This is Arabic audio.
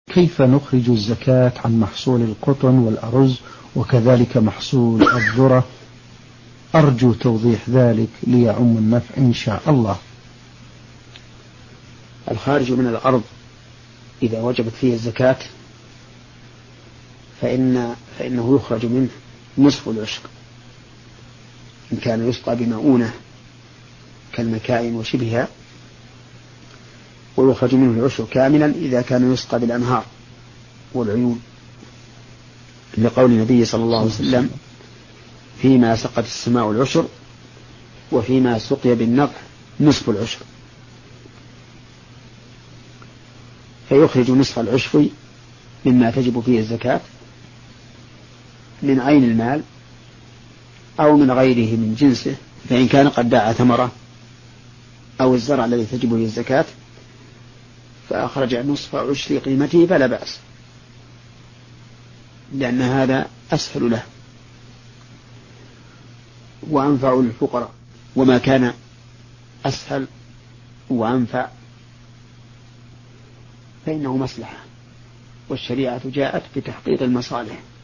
كيف نخرج الزكاة عن محصول القطن والأرز وكذلك محصول الذرة؟ أرجو توضيح ذلك ليعم النفع إن شاء الله. الخارج من الأرض إذا وجبت فيه الزكاة فإنه يخرج منه نصف العشر إن كان يسقى بمؤونة كالمكائن وشبهها، ويخرج منه العشر كاملا إذا كان يسقى بالأنهار والعيون، لقول النبي صلى الله عليه وسلم: فيما سقت السماء العشر وفيما سقي بالنضح نصف العشر. فيخرج نصف العشر مما تجب فيه الزكاة من عين المال أو من غيره من جنسه، فإن كان قد باع ثمرة أو الزرع الذي تجب فيه الزكاة فأخرج نصف عشر قيمته فلا بأس، لأن هذا أسهل له وأنفع للفقراء، وما كان أسهل وأنفع فإنه مصلحة، والشريعة جاءت بتحقيق المصالح.